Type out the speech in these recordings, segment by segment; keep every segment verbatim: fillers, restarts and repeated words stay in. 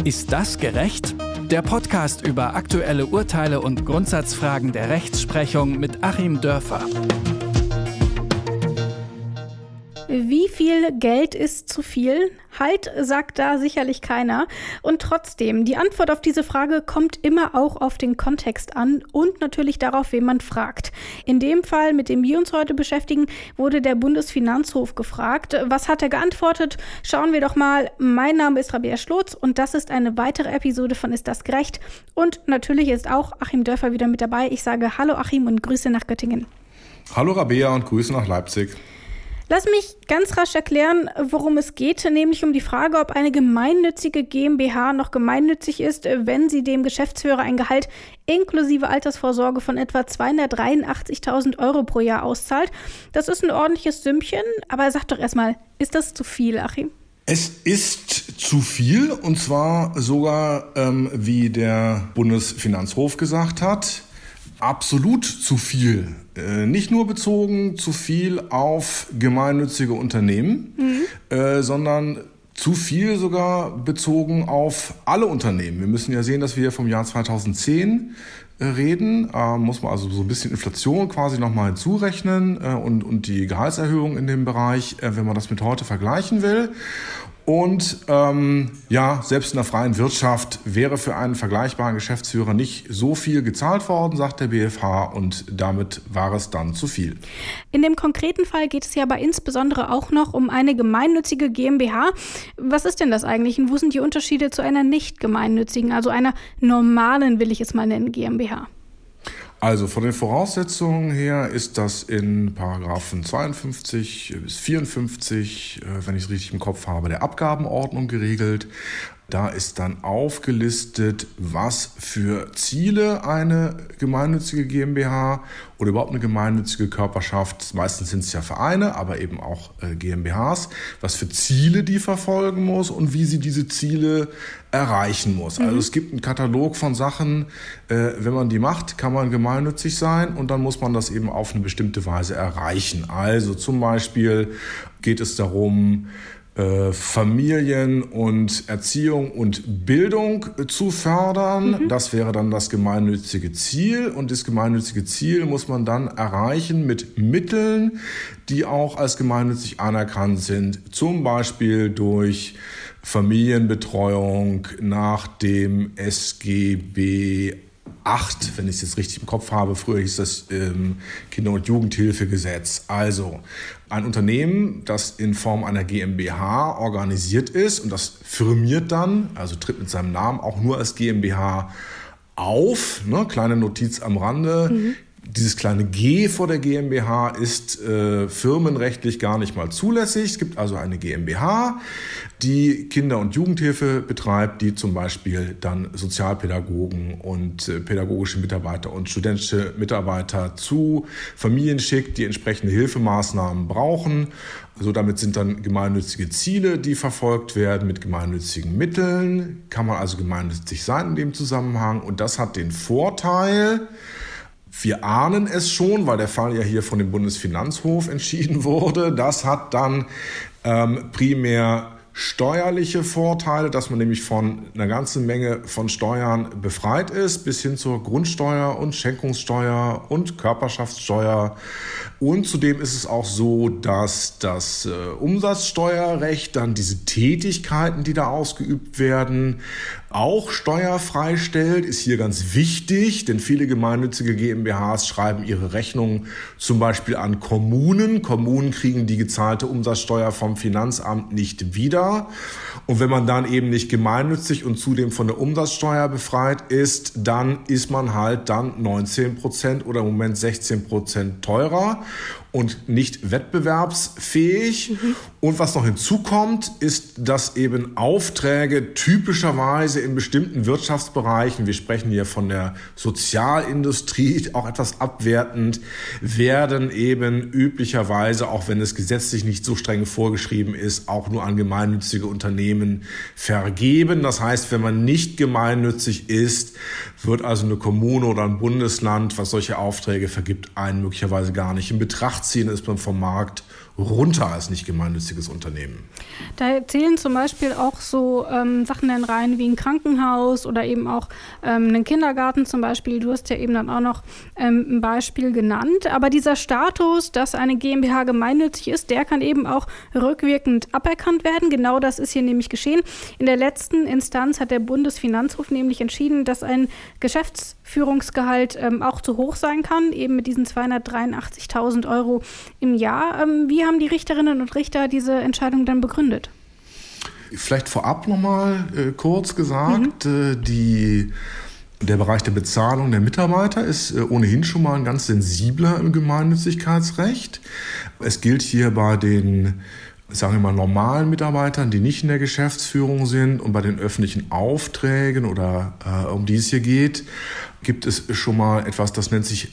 Ist das gerecht? Der Podcast über aktuelle Urteile und Grundsatzfragen der Rechtsprechung mit Achim Dörfer. Wie viel Geld ist zu viel? Halt, sagt da sicherlich keiner. Und trotzdem, die Antwort auf diese Frage kommt immer auch auf den Kontext an und natürlich darauf, wen man fragt. In dem Fall, mit dem wir uns heute beschäftigen, wurde der Bundesfinanzhof gefragt. Was hat er geantwortet? Schauen wir doch mal. Mein Name ist Rabea Schlotz und das ist eine weitere Episode von Ist das gerecht? Und natürlich ist auch Achim Dörfer wieder mit dabei. Ich sage Hallo Achim und Grüße nach Göttingen. Hallo Rabea und Grüße nach Leipzig. Lass mich ganz rasch erklären, worum es geht, nämlich um die Frage, ob eine gemeinnützige GmbH noch gemeinnützig ist, wenn sie dem Geschäftsführer ein Gehalt inklusive Altersvorsorge von etwa zweihundertdreiundachtzigtausend Euro pro Jahr auszahlt. Das ist ein ordentliches Sümmchen, aber sag doch erstmal, ist das zu viel, Achim? Es ist zu viel, und zwar sogar, ähm, wie der Bundesfinanzhof gesagt hat, absolut zu viel. Äh, nicht nur bezogen zu viel auf gemeinnützige Unternehmen, mhm. äh, sondern zu viel sogar bezogen auf alle Unternehmen. Wir müssen ja sehen, dass wir hier vom Jahr zweitausendzehn äh, reden. Äh, muss man also so ein bisschen Inflation quasi nochmal hinzurechnen äh, und, und die Gehaltserhöhung in dem Bereich, äh, wenn man das mit heute vergleichen will. Und ähm, ja, selbst in der freien Wirtschaft wäre für einen vergleichbaren Geschäftsführer nicht so viel gezahlt worden, sagt der B F H, und damit war es dann zu viel. In dem konkreten Fall geht es ja aber insbesondere auch noch um eine gemeinnützige GmbH. Was ist denn das eigentlich und wo sind die Unterschiede zu einer nicht gemeinnützigen, also einer normalen, will ich es mal nennen, GmbH? Also von den Voraussetzungen her ist das in Paragraphen zweiundfünfzig bis vierundfünfzig, wenn ich es richtig im Kopf habe, der Abgabenordnung geregelt. Da ist dann aufgelistet, was für Ziele eine gemeinnützige GmbH oder überhaupt eine gemeinnützige Körperschaft, meistens sind es ja Vereine, aber eben auch äh, GmbHs, was für Ziele die verfolgen muss und wie sie diese Ziele erreichen muss. Mhm. Also es gibt einen Katalog von Sachen, äh, wenn man die macht, kann man gemeinnützig sein und dann muss man das eben auf eine bestimmte Weise erreichen. Also zum Beispiel geht es darum, Familien und Erziehung und Bildung zu fördern. Mhm. Das wäre dann das gemeinnützige Ziel. Und das gemeinnützige Ziel muss man dann erreichen mit Mitteln, die auch als gemeinnützig anerkannt sind. Zum Beispiel durch Familienbetreuung nach dem S G B acht, wenn ich es jetzt richtig im Kopf habe. Früher hieß das ähm, Kinder- und Jugendhilfegesetz. Also ein Unternehmen, das in Form einer GmbH organisiert ist und das firmiert dann, also tritt mit seinem Namen auch nur als GmbH auf. Ne? Kleine Notiz am Rande. Mhm. Dieses kleine G vor der GmbH ist äh, firmenrechtlich gar nicht mal zulässig. Es gibt also eine GmbH, die Kinder- und Jugendhilfe betreibt, die zum Beispiel dann Sozialpädagogen und äh, pädagogische Mitarbeiter und studentische Mitarbeiter zu Familien schickt, die entsprechende Hilfemaßnahmen brauchen. So, damit sind dann gemeinnützige Ziele, die verfolgt werden mit gemeinnützigen Mitteln. Kann man also gemeinnützig sein in dem Zusammenhang. Und das hat den Vorteil, wir ahnen es schon, weil der Fall ja hier von dem Bundesfinanzhof entschieden wurde. Das hat dann ähm, primär steuerliche Vorteile, dass man nämlich von einer ganzen Menge von Steuern befreit ist, bis hin zur Grundsteuer und Schenkungssteuer und Körperschaftssteuer. Und zudem ist es auch so, dass das äh, Umsatzsteuerrecht dann diese Tätigkeiten, die da ausgeübt werden, auch steuerfrei stellt. Ist hier ganz wichtig, denn viele gemeinnützige GmbHs schreiben ihre Rechnungen zum Beispiel an Kommunen. Kommunen kriegen die gezahlte Umsatzsteuer vom Finanzamt nicht wieder. Und wenn man dann eben nicht gemeinnützig und zudem von der Umsatzsteuer befreit ist, dann ist man halt dann neunzehn Prozent oder im Moment sechzehn Prozent teurer und nicht wettbewerbsfähig. Mhm. Und was noch hinzukommt, ist, dass eben Aufträge typischerweise in bestimmten Wirtschaftsbereichen, wir sprechen hier von der Sozialindustrie, auch etwas abwertend, werden eben üblicherweise, auch wenn es gesetzlich nicht so streng vorgeschrieben ist, auch nur an gemeinnützige Unternehmen vergeben. Das heißt, wenn man nicht gemeinnützig ist, wird also eine Kommune oder ein Bundesland, was solche Aufträge vergibt, einen möglicherweise gar nicht in Betracht ziehen, ist man vom Markt runter als nicht gemeinnütziges Unternehmen. Da zählen zum Beispiel auch so ähm, Sachen dann rein wie ein Krankenhaus oder eben auch ähm, einen Kindergarten zum Beispiel. Du hast ja eben dann auch noch ähm, ein Beispiel genannt. Aber dieser Status, dass eine GmbH gemeinnützig ist, der kann eben auch rückwirkend aberkannt werden. Genau das ist hier nämlich geschehen. In der letzten Instanz hat der Bundesfinanzhof nämlich entschieden, dass ein Geschäftsführungsgehalt ähm, auch zu hoch sein kann, eben mit diesen zweihundertdreiundachtzigtausend Euro im Jahr. Ähm, wie haben die Richterinnen und Richter diese Entscheidung dann begründet? Vielleicht vorab nochmal äh, kurz gesagt, mhm. äh, die, der Bereich der Bezahlung der Mitarbeiter ist äh, ohnehin schon mal ein ganz sensibler im Gemeinnützigkeitsrecht. Es gilt hier bei den, sagen wir mal, normalen Mitarbeitern, die nicht in der Geschäftsführung sind, und bei den öffentlichen Aufträgen oder äh, um die es hier geht, gibt es schon mal etwas, das nennt sich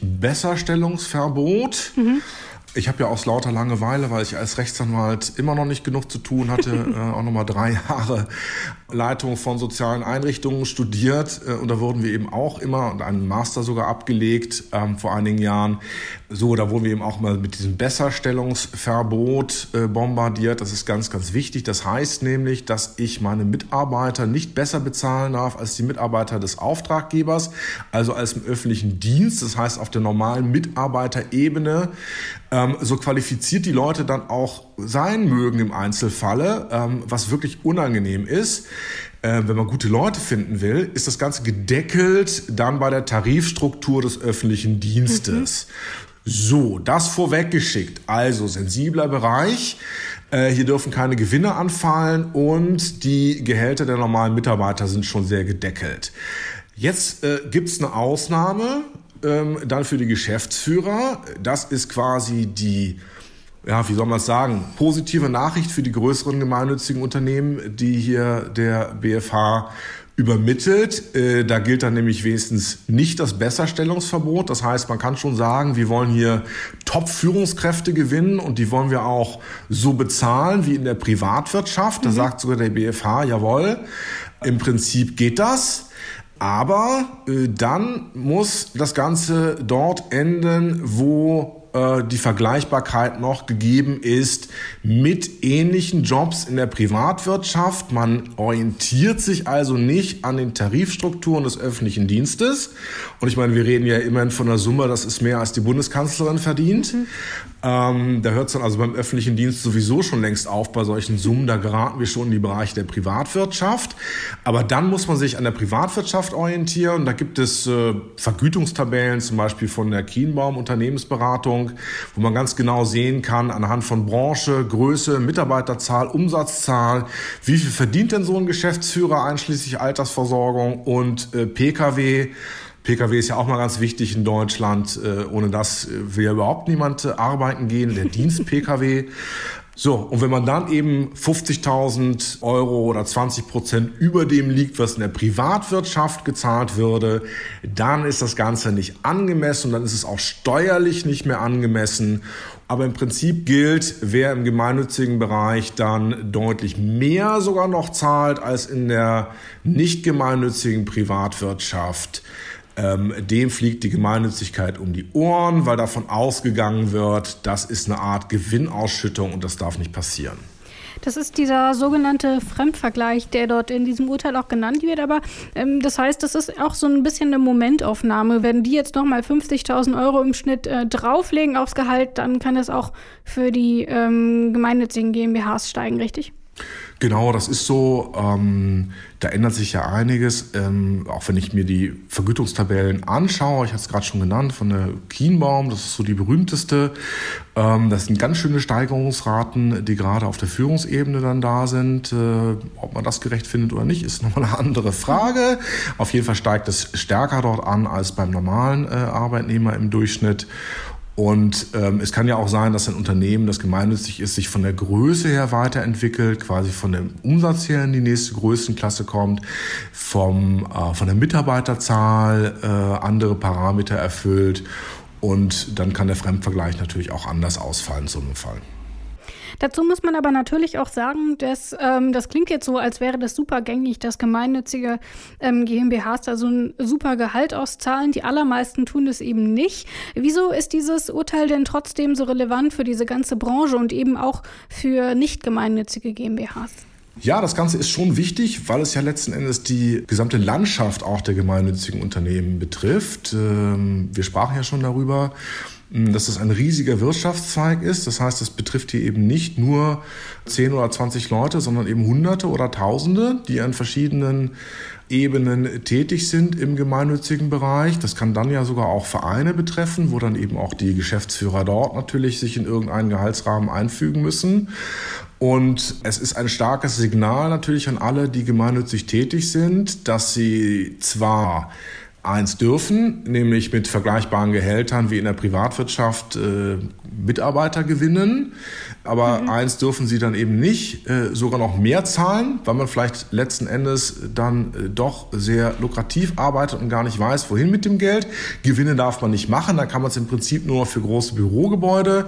Besserstellungsverbot. Mhm. Ich habe ja aus lauter Langeweile, weil ich als Rechtsanwalt immer noch nicht genug zu tun hatte, äh, auch nochmal drei Jahre Leitung von sozialen Einrichtungen studiert. Äh, und da wurden wir eben auch immer, und einen Master sogar abgelegt ähm, vor einigen Jahren. So, da wurden wir eben auch mal mit diesem Besserstellungsverbot äh, bombardiert. Das ist ganz, ganz wichtig. Das heißt nämlich, dass ich meine Mitarbeiter nicht besser bezahlen darf als die Mitarbeiter des Auftraggebers, also als im öffentlichen Dienst. Das heißt, auf der normalen Mitarbeiterebene, ähm, so qualifiziert die Leute dann auch sein mögen im Einzelfalle, ähm, was wirklich unangenehm ist. Äh, wenn man gute Leute finden will, ist das Ganze gedeckelt dann bei der Tarifstruktur des öffentlichen Dienstes. Mhm. So, das vorweggeschickt. Also sensibler Bereich. Äh, hier dürfen keine Gewinne anfallen und die Gehälter der normalen Mitarbeiter sind schon sehr gedeckelt. Jetzt äh, gibt's eine Ausnahme ähm, dann für die Geschäftsführer. Das ist quasi die, ja, wie soll man es sagen, positive Nachricht für die größeren gemeinnützigen Unternehmen, die hier der B F H übermittelt. Äh, da gilt dann nämlich wenigstens nicht das Besserstellungsverbot. Das heißt, man kann schon sagen, wir wollen hier Top-Führungskräfte gewinnen und die wollen wir auch so bezahlen wie in der Privatwirtschaft. Da mhm. sagt sogar der B F H, jawohl, im Prinzip geht das. Aber äh, dann muss das Ganze dort enden, wo die Vergleichbarkeit noch gegeben ist mit ähnlichen Jobs in der Privatwirtschaft. Man orientiert sich also nicht an den Tarifstrukturen des öffentlichen Dienstes. Und ich meine, wir reden ja immerhin von einer Summe, das ist mehr als die Bundeskanzlerin verdient. Mhm. Ähm, da hört es dann also beim öffentlichen Dienst sowieso schon längst auf bei solchen Summen. Da geraten wir schon in die Bereiche der Privatwirtschaft. Aber dann muss man sich an der Privatwirtschaft orientieren. Da gibt es äh, Vergütungstabellen, zum Beispiel von der Kienbaum Unternehmensberatung, wo man ganz genau sehen kann, anhand von Branche, Größe, Mitarbeiterzahl, Umsatzzahl, wie viel verdient denn so ein Geschäftsführer einschließlich Altersversorgung und äh, P K W. P K W ist ja auch mal ganz wichtig in Deutschland. Äh, ohne das will ja überhaupt niemand äh, arbeiten gehen, der Dienst-P K W. So, und wenn man dann eben fünfzigtausend Euro oder zwanzig Prozent über dem liegt, was in der Privatwirtschaft gezahlt würde, dann ist das Ganze nicht angemessen und dann ist es auch steuerlich nicht mehr angemessen. Aber im Prinzip gilt, wer im gemeinnützigen Bereich dann deutlich mehr sogar noch zahlt als in der nicht gemeinnützigen Privatwirtschaft, Ähm, dem fliegt die Gemeinnützigkeit um die Ohren, weil davon ausgegangen wird, das ist eine Art Gewinnausschüttung und das darf nicht passieren. Das ist dieser sogenannte Fremdvergleich, der dort in diesem Urteil auch genannt wird. Aber ähm, das heißt, das ist auch so ein bisschen eine Momentaufnahme. Wenn die jetzt nochmal fünfzigtausend Euro im Schnitt äh, drauflegen aufs Gehalt, dann kann das auch für die ähm, gemeinnützigen GmbHs steigen, richtig? Genau, das ist so. Ähm, da ändert sich ja einiges. Ähm, auch wenn ich mir die Vergütungstabellen anschaue, ich hatte es gerade schon genannt, von der Kienbaum, das ist so die berühmteste. Ähm, das sind ganz schöne Steigerungsraten, die gerade auf der Führungsebene dann da sind. Äh, ob man das gerecht findet oder nicht, ist nochmal eine andere Frage. Auf jeden Fall steigt es stärker dort an als beim normalen äh, Arbeitnehmer im Durchschnitt. Und ähm, es kann ja auch sein, dass ein Unternehmen, das gemeinnützig ist, sich von der Größe her weiterentwickelt, quasi von dem Umsatz her in die nächste Größenklasse kommt, vom, äh, von der Mitarbeiterzahl äh, andere Parameter erfüllt. Und dann kann der Fremdvergleich natürlich auch anders ausfallen in so einem Fall. Dazu muss man aber natürlich auch sagen, dass ähm, das klingt jetzt so, als wäre das super gängig, dass gemeinnützige ähm, GmbHs da so ein super Gehalt auszahlen. Die allermeisten tun das eben nicht. Wieso ist dieses Urteil denn trotzdem so relevant für diese ganze Branche und eben auch für nicht gemeinnützige GmbHs? Ja, das Ganze ist schon wichtig, weil es ja letzten Endes die gesamte Landschaft auch der gemeinnützigen Unternehmen betrifft. Wir sprachen ja schon darüber, dass es ein riesiger Wirtschaftszweig ist. Das heißt, es betrifft hier eben nicht nur zehn oder zwanzig Leute, sondern eben Hunderte oder Tausende, die an verschiedenen Ebenen tätig sind im gemeinnützigen Bereich. Das kann dann ja sogar auch Vereine betreffen, wo dann eben auch die Geschäftsführer dort natürlich sich in irgendeinen Gehaltsrahmen einfügen müssen. Und es ist ein starkes Signal natürlich an alle, die gemeinnützig tätig sind, dass sie zwar eins dürfen, nämlich mit vergleichbaren Gehältern wie in der Privatwirtschaft äh, Mitarbeiter gewinnen. Aber mhm. eins dürfen sie dann eben nicht, äh, sogar noch mehr zahlen, weil man vielleicht letzten Endes dann äh, doch sehr lukrativ arbeitet und gar nicht weiß, wohin mit dem Geld. Gewinne darf man nicht machen, dann kann man es im Prinzip nur für große Bürogebäude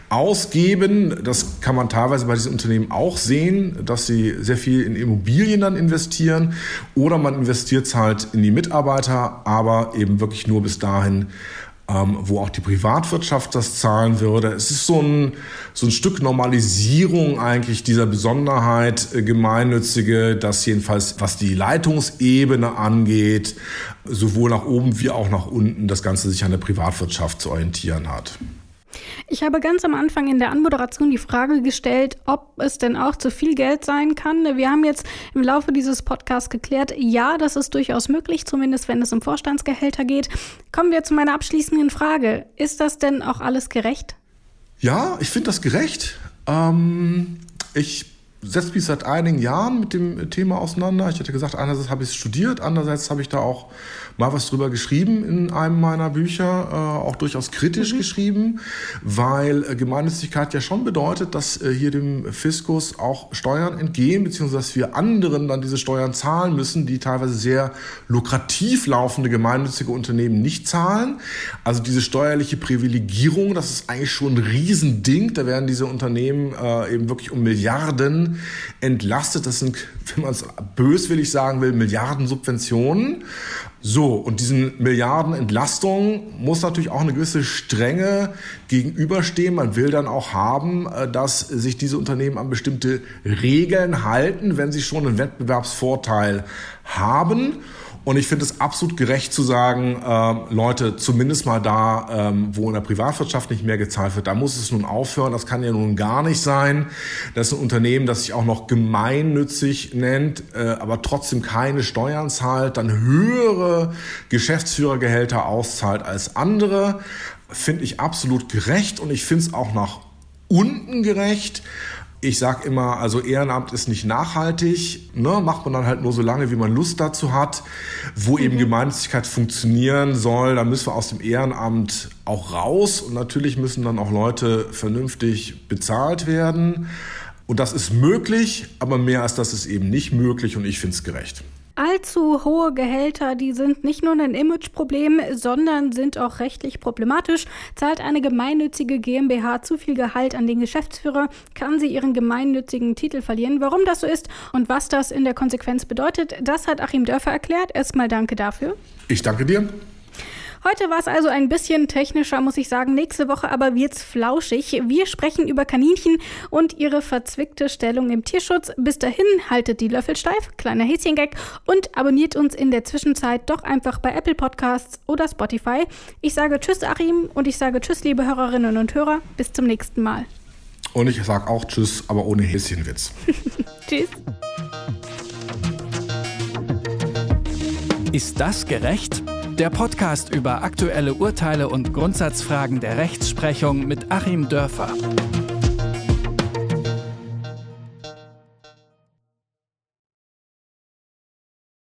ausgeben. Das kann man teilweise bei diesen Unternehmen auch sehen, dass sie sehr viel in Immobilien dann investieren. Oder man investiert es halt in die Mitarbeiter, aber eben wirklich nur bis dahin, ähm, wo auch die Privatwirtschaft das zahlen würde. Es ist so ein, so ein Stück Normalisierung eigentlich dieser Besonderheit äh, gemeinnützige, dass jedenfalls, was die Leitungsebene angeht, sowohl nach oben wie auch nach unten das Ganze sich an der Privatwirtschaft zu orientieren hat. Ich habe ganz am Anfang in der Anmoderation die Frage gestellt, ob es denn auch zu viel Geld sein kann. Wir haben jetzt im Laufe dieses Podcasts geklärt, ja, das ist durchaus möglich, zumindest wenn es um Vorstandsgehälter geht. Kommen wir zu meiner abschließenden Frage. Ist das denn auch alles gerecht? Ja, ich finde das gerecht. Ähm, ich setze mich seit einigen Jahren mit dem Thema auseinander. Ich hatte gesagt, einerseits habe ich es studiert, andererseits habe ich da auch mal was drüber geschrieben in einem meiner Bücher, äh, auch durchaus kritisch mhm. geschrieben, weil äh, Gemeinnützigkeit ja schon bedeutet, dass äh, hier dem Fiskus auch Steuern entgehen, beziehungsweise dass wir anderen dann diese Steuern zahlen müssen, die teilweise sehr lukrativ laufende gemeinnützige Unternehmen nicht zahlen. Also diese steuerliche Privilegierung, das ist eigentlich schon ein Riesending. Da werden diese Unternehmen äh, eben wirklich um Milliarden entlastet. Das sind, wenn man es böswillig sagen will, Milliardensubventionen. So, und diesen Milliardenentlastungen muss natürlich auch eine gewisse Strenge gegenüberstehen. Man will dann auch haben, dass sich diese Unternehmen an bestimmte Regeln halten, wenn sie schon einen Wettbewerbsvorteil haben. Und ich finde es absolut gerecht zu sagen, äh, Leute, zumindest mal da, ähm, wo in der Privatwirtschaft nicht mehr gezahlt wird, da muss es nun aufhören. Das kann ja nun gar nicht sein. Das ist ein Unternehmen, das sich auch noch gemeinnützig nennt, äh, aber trotzdem keine Steuern zahlt, dann höhere Geschäftsführergehälter auszahlt als andere. Finde ich absolut gerecht und ich finde es auch nach unten gerecht. Ich sag immer, also Ehrenamt ist nicht nachhaltig, ne? Macht man dann halt nur so lange, wie man Lust dazu hat. Wo mhm. eben Gemeinnützigkeit funktionieren soll, da müssen wir aus dem Ehrenamt auch raus. Und natürlich müssen dann auch Leute vernünftig bezahlt werden. Und das ist möglich, aber mehr als das ist eben nicht möglich und ich finde es gerecht. Allzu hohe Gehälter, die sind nicht nur ein Imageproblem, sondern sind auch rechtlich problematisch. Zahlt eine gemeinnützige GmbH zu viel Gehalt an den Geschäftsführer, kann sie ihren gemeinnützigen Titel verlieren. Warum das so ist und was das in der Konsequenz bedeutet, das hat Achim Dörfer erklärt. Erstmal danke dafür. Ich danke dir. Heute war es also ein bisschen technischer, muss ich sagen. Nächste Woche aber wird's flauschig. Wir sprechen über Kaninchen und ihre verzwickte Stellung im Tierschutz. Bis dahin haltet die Löffel steif, kleiner Häschengag, und abonniert uns in der Zwischenzeit doch einfach bei Apple Podcasts oder Spotify. Ich sage Tschüss, Achim, und ich sage Tschüss, liebe Hörerinnen und Hörer. Bis zum nächsten Mal. Und ich sage auch Tschüss, aber ohne Häschenwitz. Tschüss. Ist das gerecht? Der Podcast über aktuelle Urteile und Grundsatzfragen der Rechtsprechung mit Achim Dörfer.